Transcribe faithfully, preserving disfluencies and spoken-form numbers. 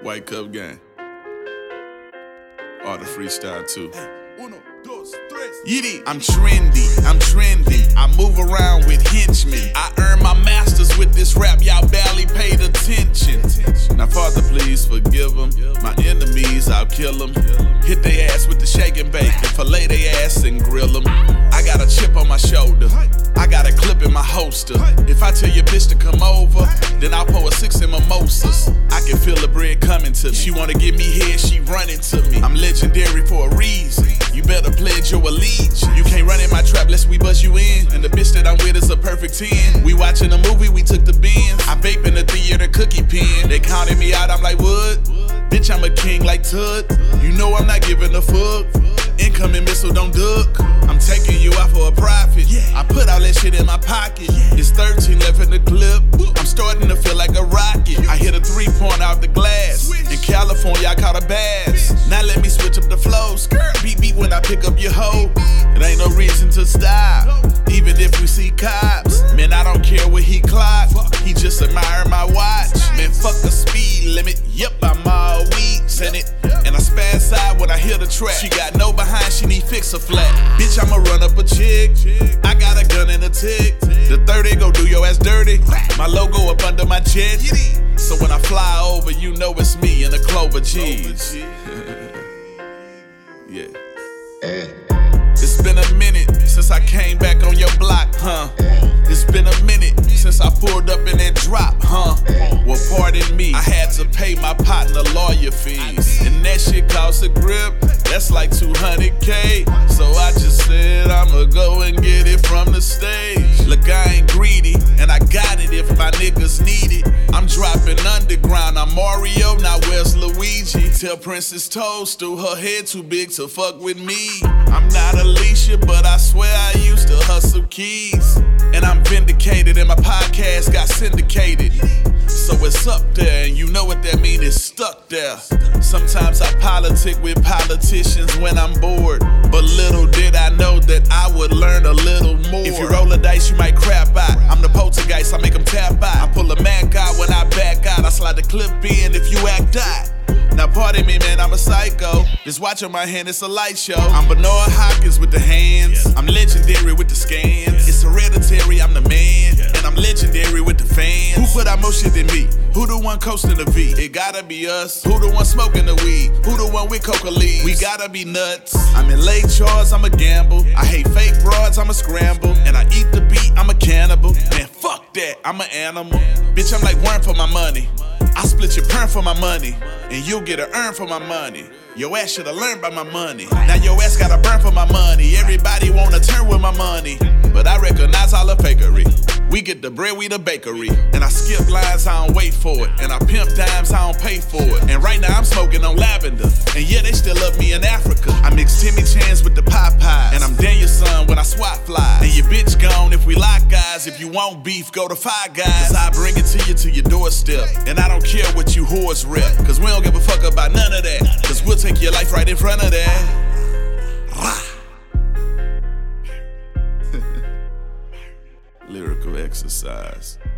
White Cup Gang. All the freestyle too. Yiddy, I'm trendy, I'm trendy. I move around with henchmen. I earn my masters with this rap, y'all barely paid attention. Now Father, please forgive them. My enemies, I'll kill them. Hit their ass with the shake and bake and fillet their ass and grill them. I got a chip on my shoulder, I got a clip in my holster. If I tell your bitch to come over, then I'll pour a six in mimosas. I can feel the bread coming to me. She wanna give me head, she running to me. I'm legendary for a reason. You better pledge your allegiance. You can't run in my trap lest we buzz you in. And the bitch that I'm with is a perfect ten. We watching a movie, we took the bins. I vape in the theater cookie pen. They counted me out, I'm like, what? Bitch, I'm a king like Tut. You know I'm not giving a fuck. Incoming missile, don't duck. I'm taking you out for a profit. I put all that shit in my pocket. It's thirteen left in the clip. I'm starting to feel like a rocket. I hit a three-point out the glass. In California, I caught a bass. Now let me switch up the flow. Beat beat when I pick up your hoe. It ain't no reason to stop, even if we see cops. Man, I don't care what he clock. He just admire my watch. Man, fuck the speed limit. Yep, I'm all weeks in it. And I spaz out when I hear the track. She got no behind, she need fix a flat. Bitch, I'ma run up a chick. I got a gun and a tick. The thirty go do your ass dirty. My logo up under my jet. So when I fly over, you know it's me in the Clover G's. Yeah. It's been a minute since I came back on your block, huh? It's been a minute since I pulled up in that drop, huh? Well, pardon me, I had to pay my partner lawyer fees. And that shit cost a grip, that's like two hundred K. So I just said I'ma go and get it from the stage. Look, I ain't greedy, and I got it if my niggas need it. I'm dropping underground, I'm Mario, now where's Luigi? Tell Princess Toast through her head too big to fuck with me. I'm not Alicia, but I swear I used to hustle keys. And I'm vindicated, and my podcast got syndicated. So it's up there, and you know what that mean, it's stuck there. Sometimes I politic with politicians when I'm bored, but little did I know that I would learn a little more. If you roll the dice, you might crap out. I'm the poltergeist, I make them tap out. I pull a Mac out when I back out. I slide the clip in if you act out. Now pardon me, man, I'm a psycho. Just watch on my hand, it's a light show. I'm Benoit Hopkins with the hands. I'm legendary with the scans. It's hereditary, I'm the man. And I'm legendary with the fans. Who put out more shit than me? Who the one coasting the V? It gotta be us. Who the one smoking the weed? Who the one with coca leaves? We gotta be nuts. I'm in Lake Charles, I'm a gamble. I hate fake broads, I'm a scramble. And I eat the beat, I'm a cannibal. Man, fuck that, I'm an animal. Bitch, I'm like worm for my money. I split your perm for my money, and you'll get a earn for my money. Your ass should've learned by my money. Now your ass gotta burn for my money. Everybody wanna turn with my money, but I recognize all the fakery. We get the bread, we the bakery. And I skip lines, I don't wait for it. And I pimp dimes, I don't pay for it. And right now I'm smoking on lavender, and yeah, they still love me in Africa. I mix Timmy Chans with the Popeyes, and I'm Danielson when I swat flies. And your bitch gone if we lock guys. If you want beef, go to Five Guys. Cause I bring it to you to your doorstep. And I don't care what you whores rep, cause we don't give a fuck about none of that. Cause we'll take your life right in front of that. Lyrical exercise.